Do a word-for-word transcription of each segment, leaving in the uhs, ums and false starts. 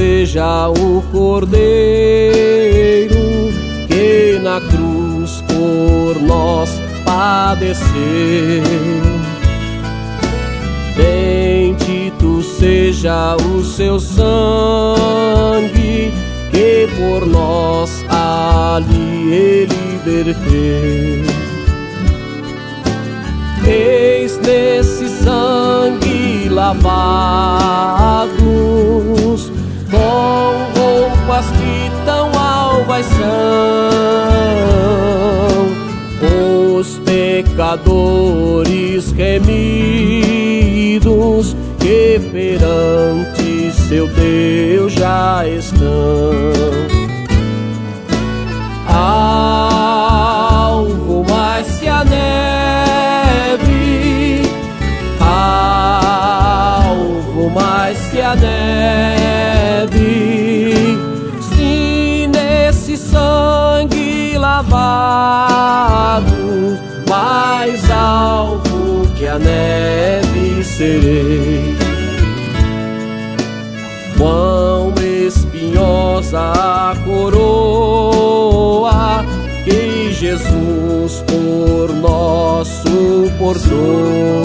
seja o Cordeiro que na cruz por nós padeceu. Bendito seja o seu sangue que por nós ali ele verteu. Eis nesse sangue lavados, com roupas que tão alvas são, os pecadores remidos que perante seu Deus já estão. Alvo mais que a neve, alvo mais que a neve, se nesse sangue lavado, mais alvo que a neve serei. Quão espinhosa a coroa que Jesus por nós suportou.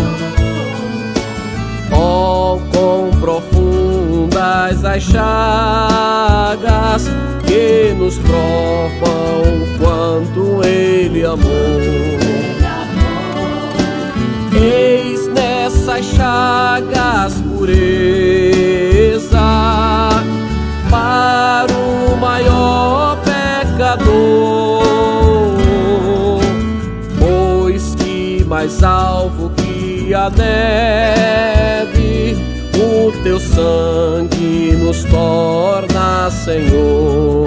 Oh, quão profundas as chagas que nos provam quanto Ele amou. Eis nessas chagas pureza para o maior pecador, pois que mais alvo que a neve, o teu sangue nos torna Senhor.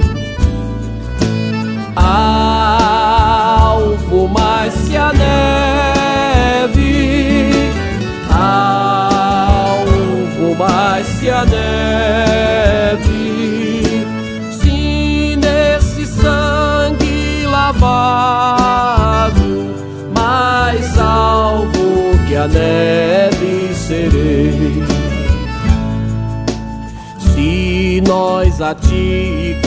Alvo mais que a neve, alvo mais que a neve, se nesse sangue lavado, mais alvo que a neve serei. Se nós a ti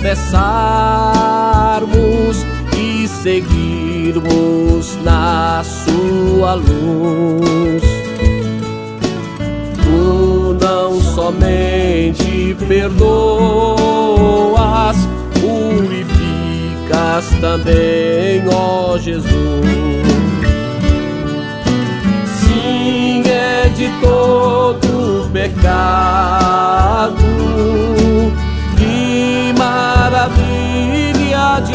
confessarmos e seguirmos na sua luz, tu não somente perdoas, purificas também, ó Jesus. Sim, é de todo pecado, que maravilha de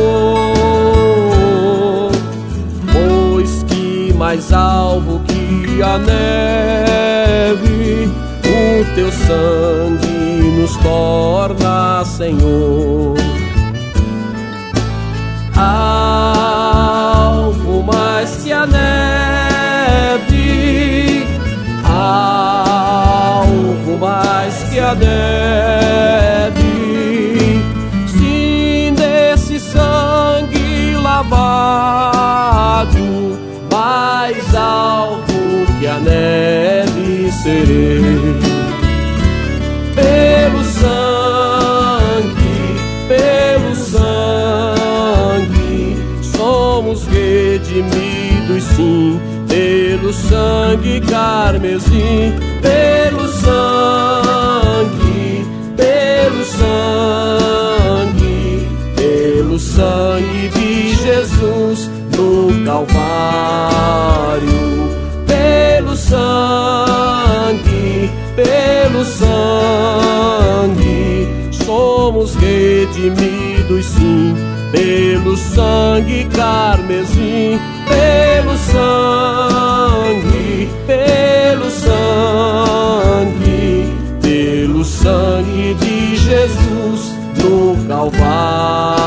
amor, pois que mais alvo que a neve, o teu sangue nos torna Senhor. Alvo mais que a neve, alvo mais que a neve, se nesse sangue lavado, mais alvo que a neve serei. Pelo sangue, pelo sangue, somos redimidos sim, pelo sangue carmesim, pelo sangue, pelo sangue, pelo sangue de Jesus no Calvário, pelo sangue, pelo sangue, somos redimidos sim, pelo sangue carmesim, pelo sangue, pelo sangue, pelo sangue de Jesus no Calvário.